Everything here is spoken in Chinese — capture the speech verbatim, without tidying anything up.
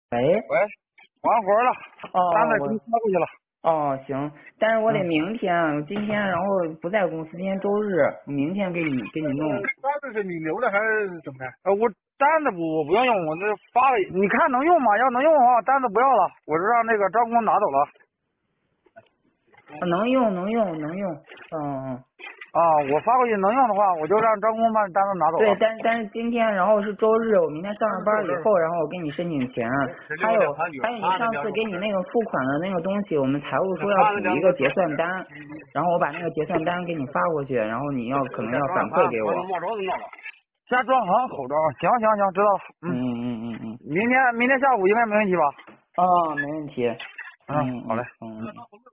喂， 喂，完活了，单子哦， 给你我发过去了。 哦行，但是我得嗯， 明天，今天然后不在公司，今天周日，我明天给你给你弄。 呃，单子是你留的还是怎么的？呃，我单子不我不要用，我这发了，你看能用吗？要能用的话，单子不要了，我就让那个张工拿走了。 啊能用能用能用，嗯嗯， 啊，我发过去能用的话，我就让张工把单子拿走对， 了。 但但是今天然后是周日，我明天上了班以后，然后我给你申请钱，还有还有你上次给你那个付款的那个东西，我们财务说要补一个结算单，然后我把那个结算单给你发过去，然后你要可能要反馈给我。 加装行口罩，行行行，知道了。 嗯嗯， 嗯嗯嗯明天明天下午应该没问题吧？ 嗯，哦，没问题。 嗯， 嗯好嘞。 嗯嗯嗯。